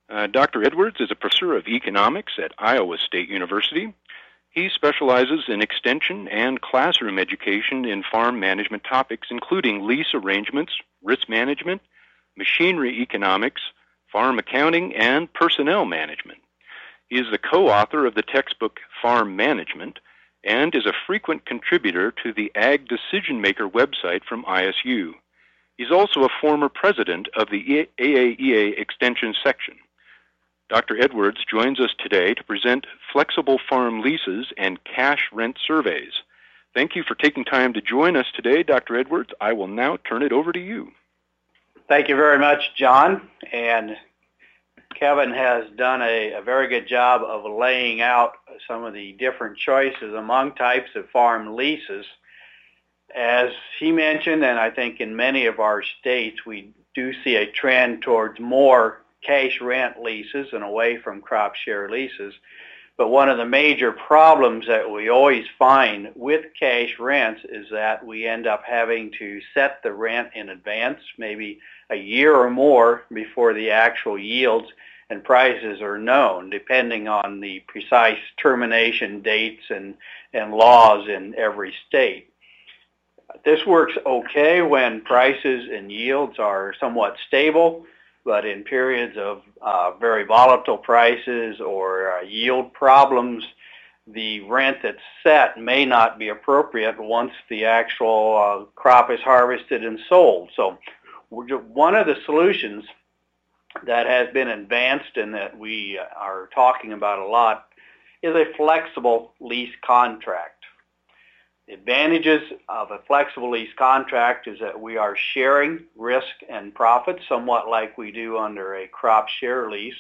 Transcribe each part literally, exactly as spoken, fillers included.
Uh, Doctor Edwards is a professor of economics at Iowa State University. He specializes in extension and classroom education in farm management topics, including lease arrangements, risk management, machinery economics, farm accounting, and personnel management. He is the co-author of the textbook Farm Management and is a frequent contributor to the Ag Decision Maker website from I S U. He's also a former president of the A A E A Extension section. Doctor Edwards joins us today to present flexible farm leases and cash rent surveys. Thank you for taking time to join us today, Doctor Edwards. I will now turn it over to you. Thank you very much, John. And Kevin has done a, a very good job of laying out some of the different choices among types of farm leases. As he mentioned, and I think in many of our states, we do see a trend towards more cash rent leases and away from crop share leases. But one of the major problems that we always find with cash rents is that we end up having to set the rent in advance, maybe a year or more before the actual yields and prices are known, depending on the precise termination dates and, and laws in every state. This works okay when prices and yields are somewhat stable, but in periods of uh, very volatile prices or uh, yield problems, the rent that's set may not be appropriate once the actual uh, crop is harvested and sold. So one of the solutions that has been advanced and that we are talking about a lot is a flexible lease contract. The advantages of a flexible lease contract is that we are sharing risk and profit, somewhat like we do under a crop share lease.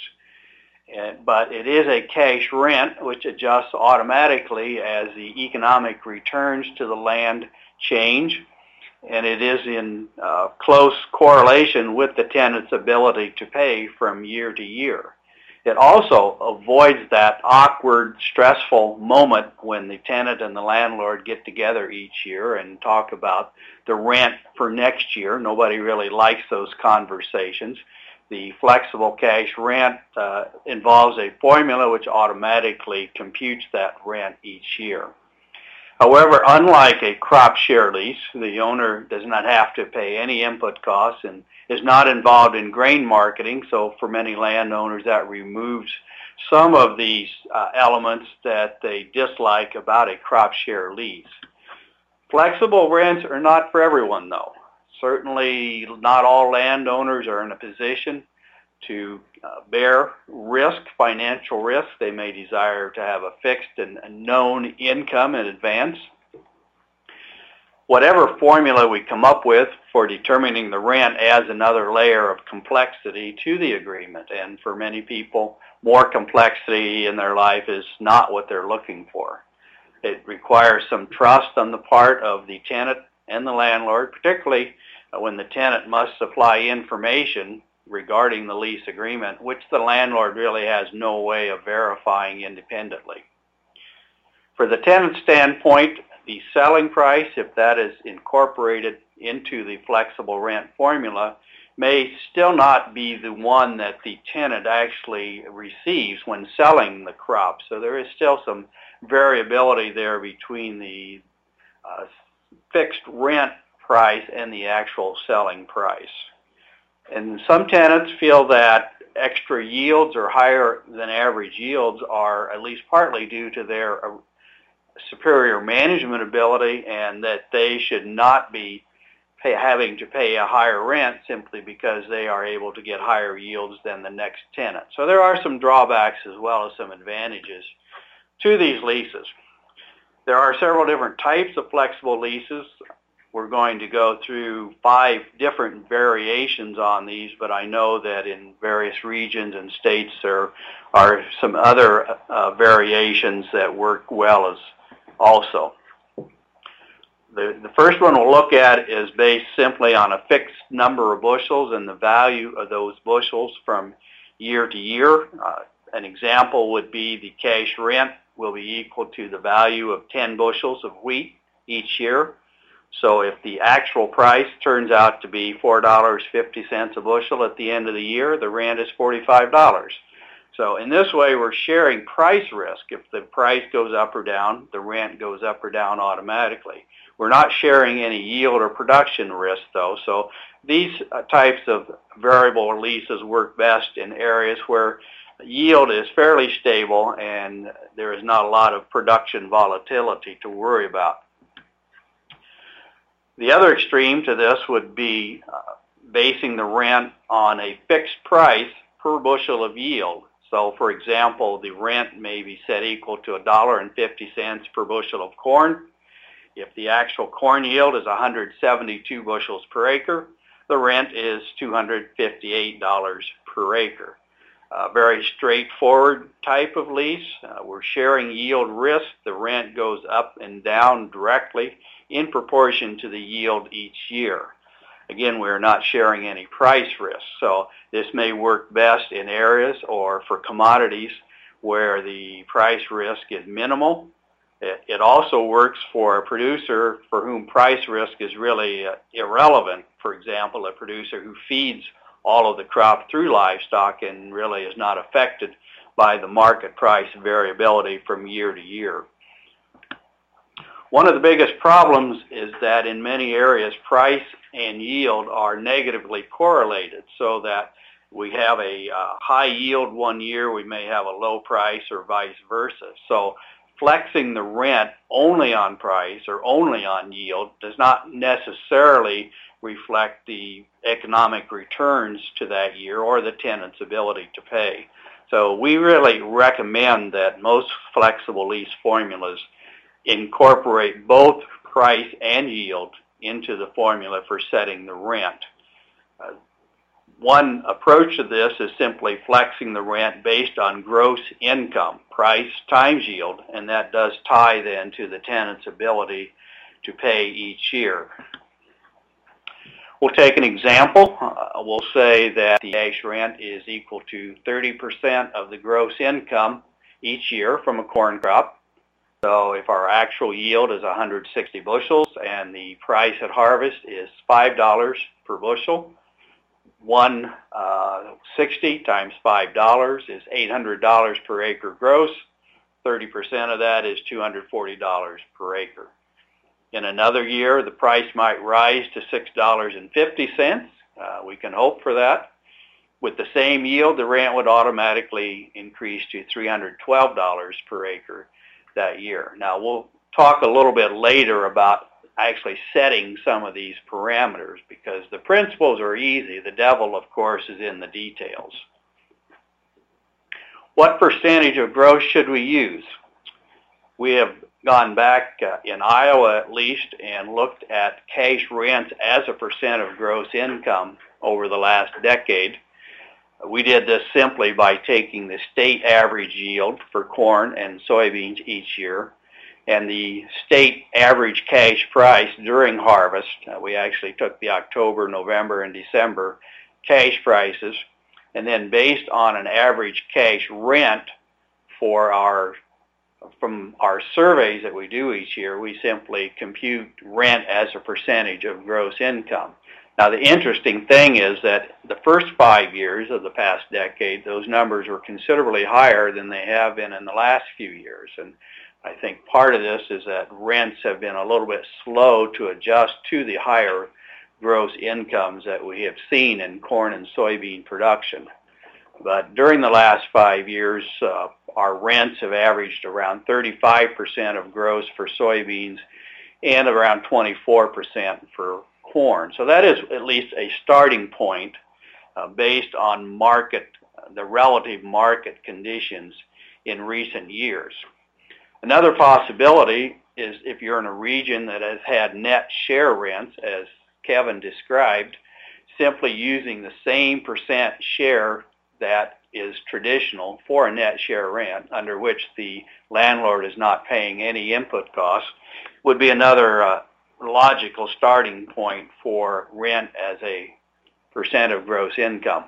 But it is a cash rent, which adjusts automatically as the economic returns to the land change. And it is in uh, close correlation with the tenant's ability to pay from year to year. It also avoids that awkward, stressful moment when the tenant and the landlord get together each year and talk about the rent for next year. Nobody really likes those conversations. The flexible cash rent uh, involves a formula which automatically computes that rent each year. However, unlike a crop share lease, the owner does not have to pay any input costs and is not involved in grain marketing, so for many landowners that removes some of these uh, elements that they dislike about a crop share lease. Flexible rents are not for everyone, though. Certainly not all landowners are in a position to uh, bear risk, financial risk. They may desire to have a fixed and a known income in advance. Whatever formula we come up with for determining the rent adds another layer of complexity to the agreement, and for many people, more complexity in their life is not what they're looking for. It requires some trust on the part of the tenant and the landlord, particularly when the tenant must supply information regarding the lease agreement, which the landlord really has no way of verifying independently. For the tenant standpoint, the selling price, if that is incorporated into the flexible rent formula, may still not be the one that the tenant actually receives when selling the crop. So there is still some variability there between the uh, fixed rent price and the actual selling price. And some tenants feel that extra yields or higher than average yields are at least partly due to their uh, superior management ability, and that they should not be pay, having to pay a higher rent simply because they are able to get higher yields than the next tenant. So there are some drawbacks as well as some advantages to these leases. There are several different types of flexible leases. We're going to go through five different variations on these, but I know that in various regions and states there are some other uh, variations that work well as also. The, the first one we'll look at is based simply on a fixed number of bushels and the value of those bushels from year to year. Uh, an example would be the cash rent will be equal to the value of ten bushels of wheat each year. So if the actual price turns out to be four dollars and fifty cents a bushel at the end of the year, the rent is forty-five dollars. So in this way, we're sharing price risk. If the price goes up or down, the rent goes up or down automatically. We're not sharing any yield or production risk, though. So these uh, types of variable leases work best in areas where yield is fairly stable and there is not a lot of production volatility to worry about. The other extreme to this would be uh, basing the rent on a fixed price per bushel of yield. So, for example, the rent may be set equal to one dollar and fifty cents per bushel of corn. If the actual corn yield is one hundred seventy-two bushels per acre, the rent is two hundred fifty-eight dollars per acre. A very straightforward type of lease. Uh, we're sharing yield risk. The rent goes up and down directly in proportion to the yield each year. Again, we're not sharing any price risk. So this may work best in areas or for commodities where the price risk is minimal. It, it also works for a producer for whom price risk is really uh, irrelevant. For example, a producer who feeds all of the crop through livestock and really is not affected by the market price variability from year to year. One of the biggest problems is that in many areas, price and yield are negatively correlated, so that we have a uh, high yield one year, we may have a low price, or vice versa. So flexing the rent only on price or only on yield does not necessarily reflect the economic returns to that year or the tenant's ability to pay. So we really recommend that most flexible lease formulas incorporate both price and yield into the formula for setting the rent. Uh, one approach to this is simply flexing the rent based on gross income, price times yield, and that does tie then to the tenant's ability to pay each year. We'll take an example. Uh, we'll say that the cash rent is equal to thirty percent of the gross income each year from a corn crop. So if our actual yield is one hundred sixty bushels and the price at harvest is five dollars per bushel, one hundred sixty times five dollars is eight hundred dollars per acre gross. thirty percent of that is two hundred forty dollars per acre. In another year, the price might rise to six dollars and fifty cents. Uh, we can hope for that. With the same yield, the rent would automatically increase to three hundred twelve dollars per acre that year. Now, we'll talk a little bit later about actually setting some of these parameters because the principles are easy. The devil, of course, is in the details. What percentage of gross should we use? We have gone back uh, in Iowa at least and looked at cash rents as a percent of gross income over the last decade. We did this simply by taking the state average yield for corn and soybeans each year and the state average cash price during harvest. Uh, we actually took the October, November, and December cash prices, and then based on an average cash rent for our from our surveys that we do each year, we simply compute rent as a percentage of gross income. Now, the interesting thing is that the first five years of the past decade, those numbers were considerably higher than they have been in the last few years. And I think part of this is that rents have been a little bit slow to adjust to the higher gross incomes that we have seen in corn and soybean production. But during the last five years, uh, our rents have averaged around thirty-five percent of gross for soybeans and around twenty-four percent for corn. So that is at least a starting point uh, based on market, uh, the relative market conditions in recent years. Another possibility is if you're in a region that has had net share rents, as Kevin described, simply using the same percent share that is traditional for a net share rent, under which the landlord is not paying any input costs, would be another uh, logical starting point for rent as a percent of gross income.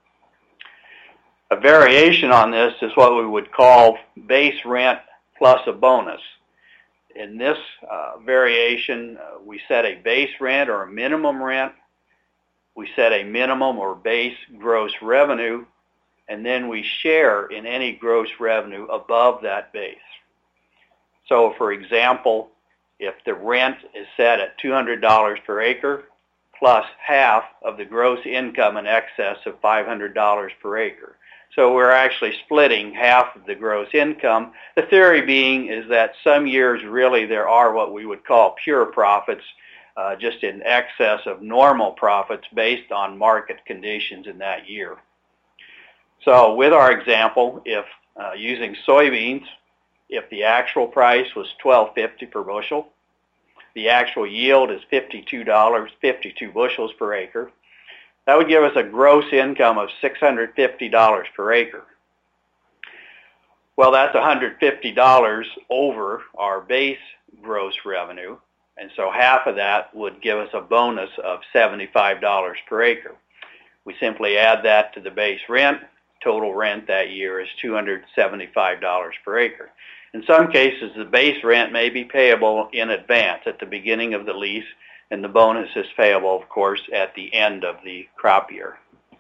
A variation on this is what we would call base rent plus a bonus. in this uh, variation, uh, we set a base rent or a minimum rent. We set a minimum or base gross revenue, and then we share in any gross revenue above that base. So, for example, if the rent is set at two hundred dollars per acre, plus half of the gross income in excess of five hundred dollars per acre. So we're actually splitting half of the gross income. The theory being is that some years really there are what we would call pure profits, uh, just in excess of normal profits based on market conditions in that year. So with our example, if uh, using soybeans, if the actual price was twelve fifty per bushel, the actual yield is fifty-two dollars, fifty-two bushels per acre. That would give us a gross income of six hundred fifty dollars per acre. Well, that's one hundred fifty dollars over our base gross revenue, and so half of that would give us a bonus of seventy-five dollars per acre. We simply add that to the base rent. Total rent that year is two hundred seventy-five dollars per acre. In some cases, the base rent may be payable in advance at the beginning of the lease, and the bonus is payable, of course, at the end of the crop year.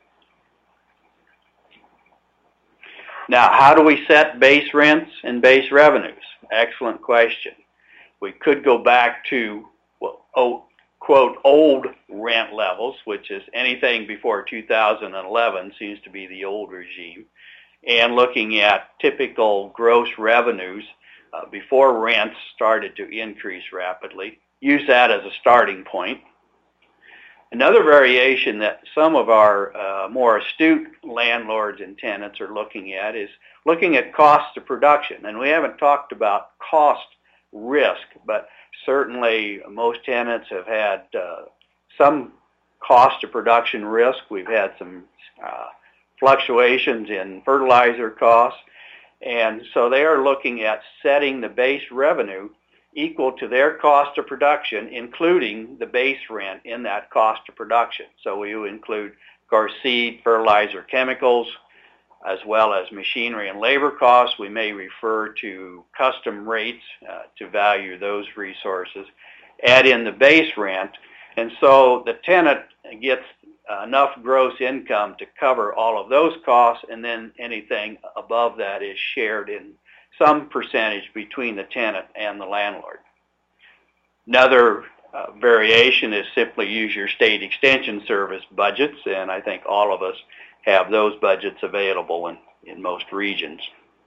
Now, how do we set base rents and base revenues? Excellent question. We could go back to, well, oh, quote, old rent levels, which is anything before two thousand eleven seems to be the old regime, and looking at typical gross revenues uh, before rents started to increase rapidly. Use that as a starting point. Another variation that some of our uh, more astute landlords and tenants are looking at is looking at cost of production. And we haven't talked about cost risk, but certainly most tenants have had uh, some cost of production risk. We've had some uh, fluctuations in fertilizer costs, and so they are looking at setting the base revenue equal to their cost of production, including the base rent in that cost of production. So we will include, of course, seed, fertilizer, chemicals, as well as machinery and labor costs. We may refer to custom rates uh, to value those resources. Add in the base rent, and so the tenant gets enough gross income to cover all of those costs, and then anything above that is shared in some percentage between the tenant and the landlord. Another uh, variation is simply use your state extension service budgets, and I think all of us have those budgets available in, in most regions.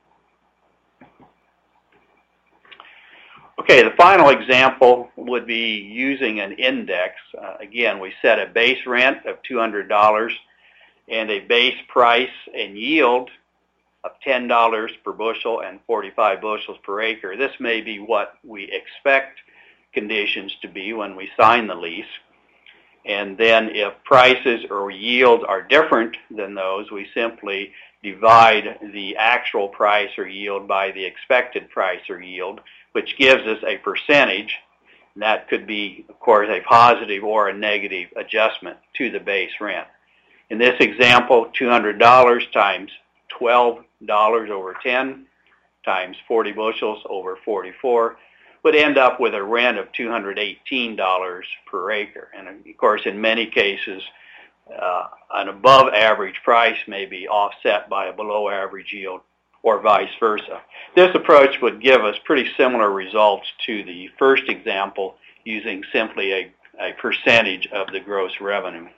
Okay, the final example would be using an index. Uh, again, we set a base rent of two hundred dollars and a base price and yield of ten dollars per bushel and forty-five bushels per acre. This may be what we expect conditions to be when we sign the lease. And then if prices or yields are different than those, we simply divide the actual price or yield by the expected price or yield, which gives us a percentage. And that could be, of course, a positive or a negative adjustment to the base rent. In this example, two hundred dollars times twelve dollars over ten times forty bushels over forty-four would end up with a rent of two hundred eighteen dollars per acre. And of course, in many cases, uh, an above average price may be offset by a below average yield, or vice versa. This approach would give us pretty similar results to the first example, using simply a, a percentage of the gross revenue.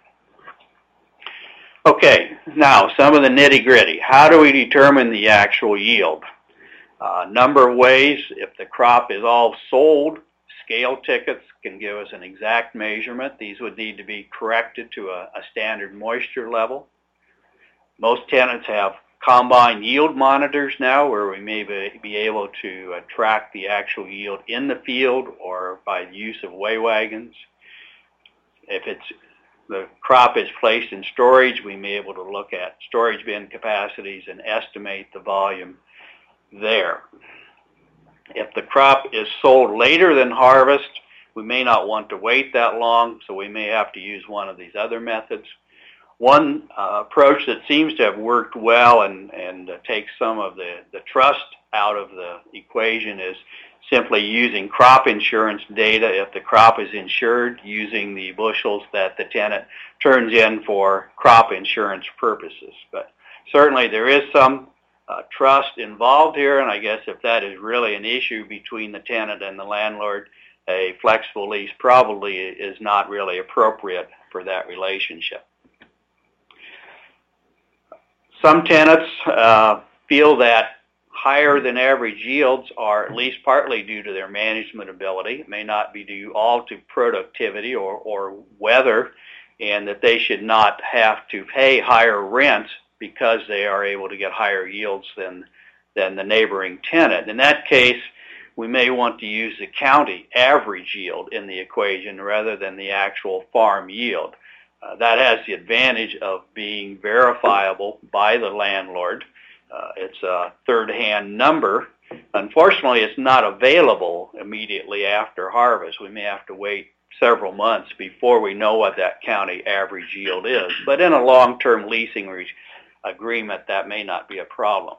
Okay, now some of the nitty-gritty. How do we determine the actual yield? A uh, number of ways. If the crop is all sold, scale tickets can give us an exact measurement. These would need to be corrected to a, a standard moisture level. Most tenants have combine yield monitors now, where we may be able to uh, track the actual yield in the field or by the use of weigh wagons. If it's the crop is placed in storage, we may be able to look at storage bin capacities and estimate the volume there. If the crop is sold later than harvest, we may not want to wait that long, so we may have to use one of these other methods. One uh, approach that seems to have worked well and, and uh, takes some of the, the trust out of the equation is simply using crop insurance data if the crop is insured, using the bushels that the tenant turns in for crop insurance purposes. But certainly there is some uh, trust involved here, and I guess if that is really an issue between the tenant and the landlord, a flexible lease probably is not really appropriate for that relationship. Some tenants uh, feel that higher than average yields are at least partly due to their management ability. It may not be due all to productivity or, or weather, and that they should not have to pay higher rents because they are able to get higher yields than, than the neighboring tenant. In that case, we may want to use the county average yield in the equation rather than the actual farm yield. Uh, that has the advantage of being verifiable by the landlord. Uh, it's a third-hand number. Unfortunately, it's not available immediately after harvest. We may have to wait several months before we know what that county average yield is. But in a long-term leasing re- agreement, that may not be a problem.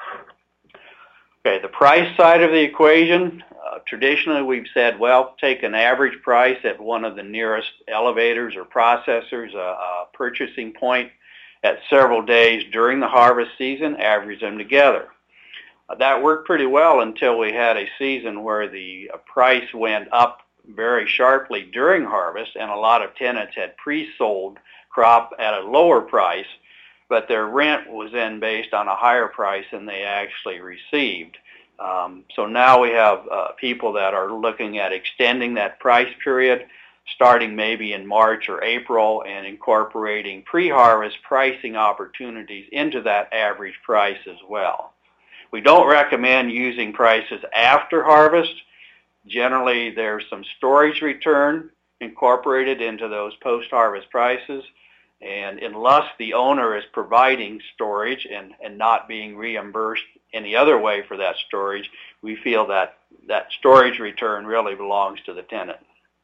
Okay, the price side of the equation, uh, traditionally we've said, well, take an average price at one of the nearest elevators or processors, a, a purchasing point at several days during the harvest season, average them together. Uh, that worked pretty well until we had a season where the uh, price went up very sharply during harvest, and a lot of tenants had pre-sold crop at a lower price, but their rent was then based on a higher price than they actually received. Um, so now we have uh, people that are looking at extending that price period, starting maybe in March or April, and incorporating pre-harvest pricing opportunities into that average price as well. We don't recommend using prices after harvest. Generally, there's some storage return incorporated into those post-harvest prices, and unless the owner is providing storage and, and not being reimbursed any other way for that storage, we feel that that storage return really belongs to the tenant.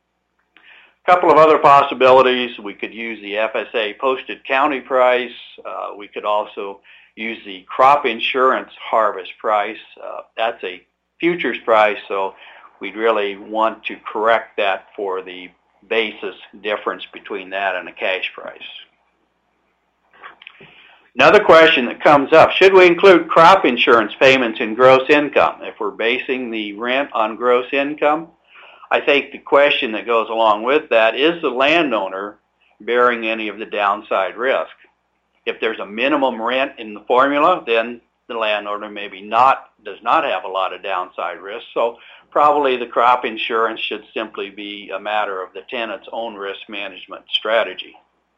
A couple of other possibilities. We could use the F S A posted county price. Uh, we could also use the crop insurance harvest price. Uh, that's a futures price, so we'd really want to correct that for the basis difference between that and a cash price. Another question that comes up, should we include crop insurance payments in gross income if we're basing the rent on gross income? I think the question that goes along with that, is the landowner bearing any of the downside risk? If there's a minimum rent in the formula, then the landowner maybe not does not have a lot of downside risk. So probably the crop insurance should simply be a matter of the tenant's own risk management strategy.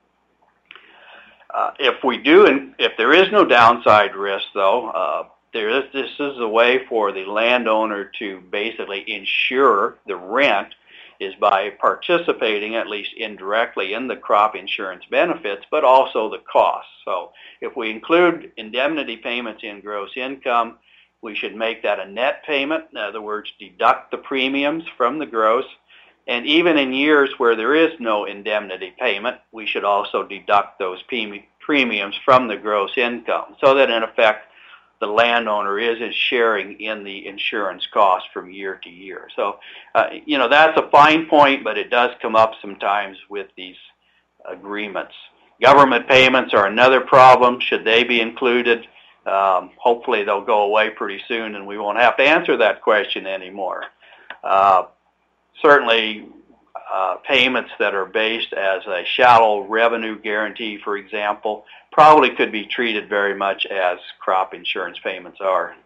Uh, if we do, and if there is no downside risk, though, uh, there is, this is a way for the landowner to basically insure the rent is by participating, at least indirectly, in the crop insurance benefits, but also the costs. So if we include indemnity payments in gross income, we should make that a net payment. In other words, deduct the premiums from the gross. And even in years where there is no indemnity payment, we should also deduct those premiums from the gross income, so that in effect the landowner is sharing in the insurance cost from year to year. So, uh, you know, that's a fine point, but it does come up sometimes with these agreements. Government payments are another problem. Should they be included? Um, hopefully they'll go away pretty soon and we won't have to answer that question anymore. Uh, certainly uh, payments that are based as a shallow revenue guarantee, for example, probably could be treated very much as crop insurance payments are.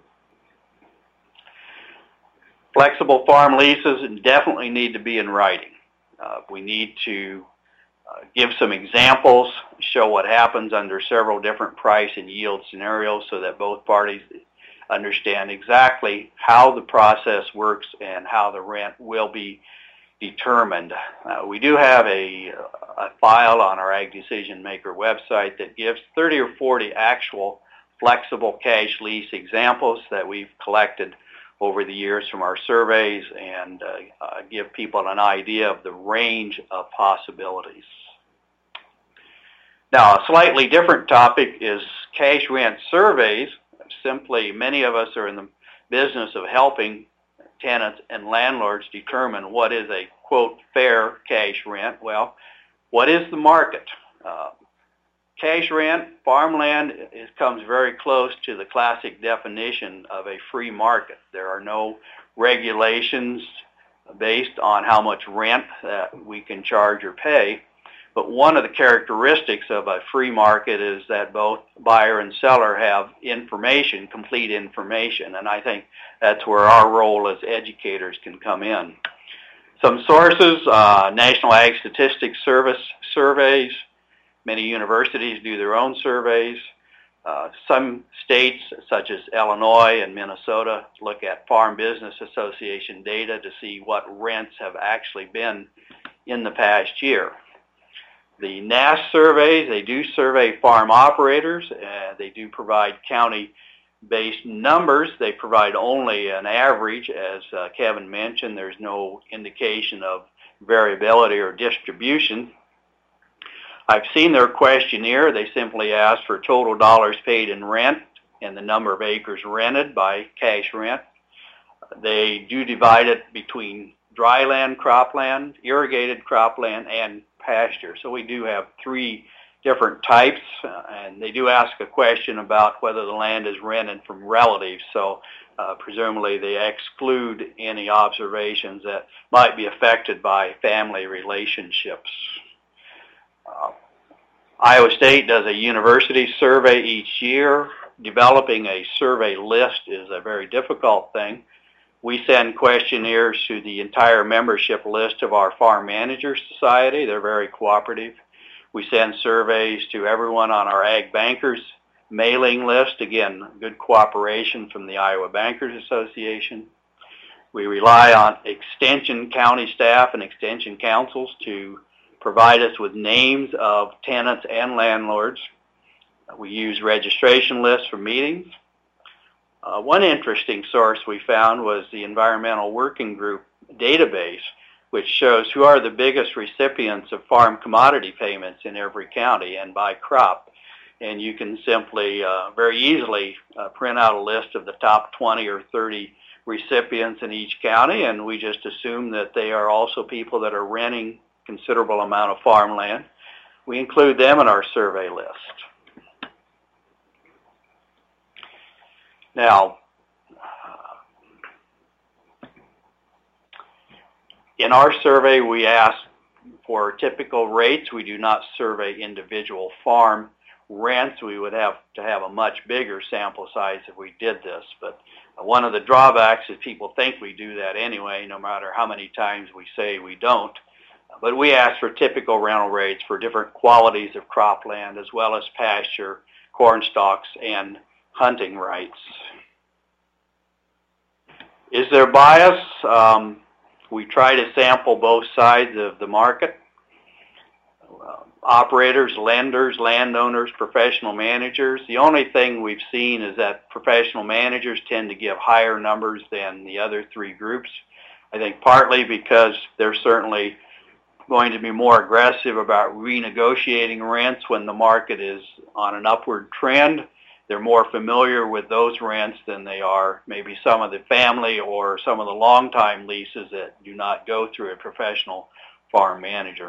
Flexible farm leases definitely need to be in writing. Uh, we need to uh, give some examples, show what happens under several different price and yield scenarios so that both parties understand exactly how the process works and how the rent will be determined. Uh, we do have a, a file on our Ag Decision Maker website that gives thirty or forty actual flexible cash lease examples that we've collected over the years from our surveys, and uh, uh, give people an idea of the range of possibilities. Now, a slightly different topic is cash rent surveys. Simply, many of us are in the business of helping tenants and landlords determine what is a, quote, fair cash rent. Well, what is the market? Uh, cash rent, farmland, it comes very close to the classic definition of a free market. There are no regulations based on how much rent that we can charge or pay. But one of the characteristics of a free market is that both buyer and seller have information, complete information, and I think that's where our role as educators can come in. Some sources, uh, National Ag Statistics Service surveys. Many universities do their own surveys. Uh, some states, such as Illinois and Minnesota, look at Farm Business Association data to see what rents have actually been in the past year. The N A S surveys, they do survey farm operators. Uh, they do provide county-based numbers. They provide only an average. As uh, Kevin mentioned, there's no indication of variability or distribution. I've seen their questionnaire. They simply ask for total dollars paid in rent and the number of acres rented by cash rent. They do divide it between dry land, cropland, irrigated cropland, and pasture. So we do have three different types, uh, and they do ask a question about whether the land is rented from relatives. So uh, presumably they exclude any observations that might be affected by family relationships. Uh, Iowa State does a university survey each year. Developing a survey list is a very difficult thing. We send questionnaires to the entire membership list of our Farm Managers Society. They're very cooperative. We send surveys to everyone on our Ag Bankers mailing list. Again, good cooperation from the Iowa Bankers Association. We rely on Extension County staff and Extension councils to provide us with names of tenants and landlords. We use registration lists for meetings. Uh, one interesting source we found was the Environmental Working Group database, which shows who are the biggest recipients of farm commodity payments in every county and by crop. And you can simply, uh, very easily, uh, print out a list of the top twenty or thirty recipients in each county, and we just assume that they are also people that are renting considerable amount of farmland. We include them in our survey list. Now, in our survey, we ask for typical rates. We do not survey individual farm rents. We would have to have a much bigger sample size if we did this. But one of the drawbacks is people think we do that anyway, no matter how many times we say we don't. But we ask for typical rental rates for different qualities of cropland, as well as pasture, corn stalks, and hunting rights. Is there bias? Um, we try to sample both sides of the market. Uh, operators, lenders, landowners, professional managers. The only thing we've seen is that professional managers tend to give higher numbers than the other three groups. I think partly because they're certainly going to be more aggressive about renegotiating rents when the market is on an upward trend. They're more familiar with those rents than they are maybe some of the family or some of the long-time leases that do not go through a professional farm manager.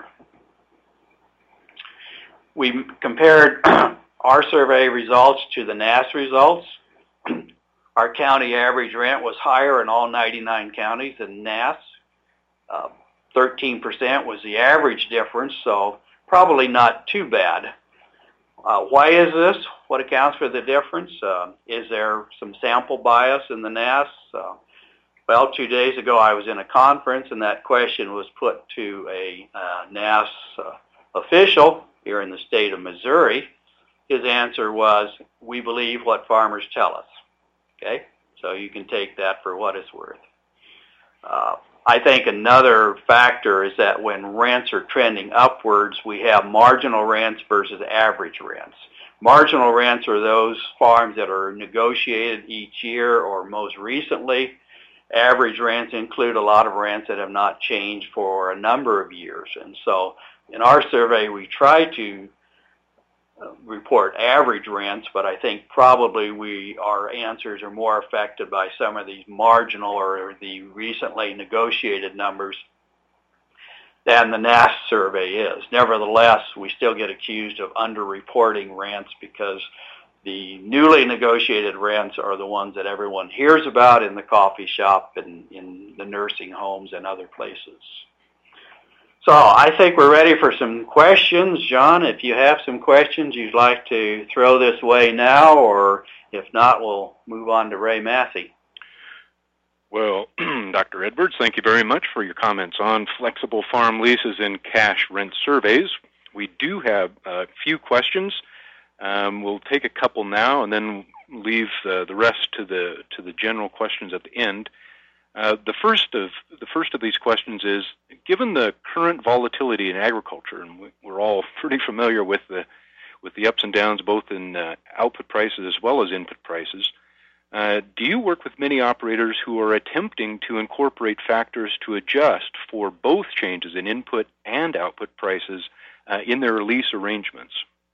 We compared our survey results to the N A S results. Our county average rent was higher in all ninety-nine counties than N A S. Uh, thirteen percent was the average difference, so probably not too bad. Uh, why is this? What accounts for the difference? Uh, is there some sample bias in the N A S? Uh, well, two days ago I was in a conference and that question was put to a uh, N A S uh, official here in the state of Missouri. His answer was, we believe what farmers tell us. Okay, so you can take that for what it's worth. Uh, I think another factor is that when rents are trending upwards, we have marginal rents versus average rents. Marginal rents are those farms that are negotiated each year or most recently. Average rents include a lot of rents that have not changed for a number of years. And so in our survey, we try to report average rents, but I think probably we our answers are more affected by some of these marginal or the recently negotiated numbers than the N A S survey is. Nevertheless, we still get accused of underreporting rents because the newly negotiated rents are the ones that everyone hears about in the coffee shop and in the nursing homes and other places. So I think we're ready for some questions. John, if you have some questions you'd like to throw this way now, or if not, we'll move on to Ray Massey. Well, Doctor Edwards, thank you very much for your comments on flexible farm leases and cash rent surveys. We do have a few questions. Um, we'll take a couple now and then leave uh, the rest to the to the general questions at the end. Uh, the first of the first of these questions is, given the current volatility in agriculture, and we're all pretty familiar with the with the ups and downs both in uh, output prices as well as input prices, uh, do you work with many operators who are attempting to incorporate factors to adjust for both changes in input and output prices uh, in their lease arrangements?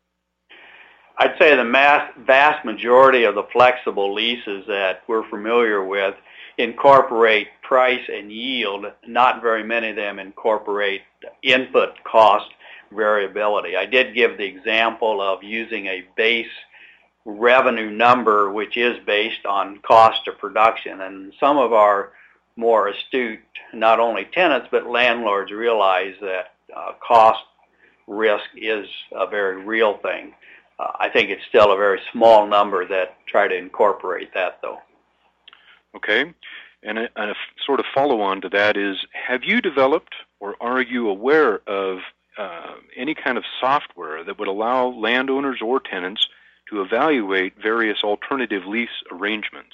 I'd say the mass, vast majority of the flexible leases that we're familiar with incorporate price and yield. Not very many of them incorporate input cost variability. I did give the example of using a base revenue number which is based on cost of production, and some of our more astute, not only tenants but landlords, realize that uh, cost risk is a very real thing. Uh, I think it's still a very small number that try to incorporate that, though. Okay. And a, and a sort of follow-on to that is, have you developed or are you aware of uh, any kind of software that would allow landowners or tenants to evaluate various alternative lease arrangements?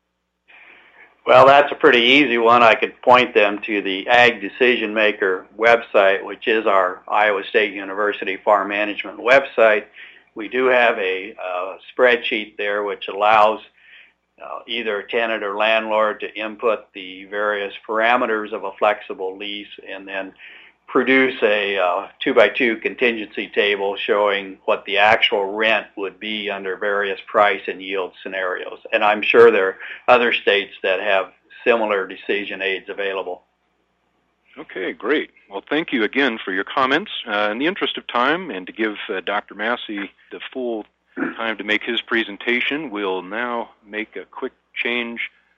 Well, that's a pretty easy one. I could point them to the Ag Decision Maker website, which is our Iowa State University Farm Management website. We do have a uh, spreadsheet there which allows uh, either a tenant or landlord to input the various parameters of a flexible lease and then produce a uh, two by two contingency table showing what the actual rent would be under various price and yield scenarios. And I'm sure there are other states that have similar decision aids available. Okay, great. Well, thank you again for your comments. Uh, in the interest of time and to give uh, Doctor Massey the full time to make his presentation, we'll now make a quick change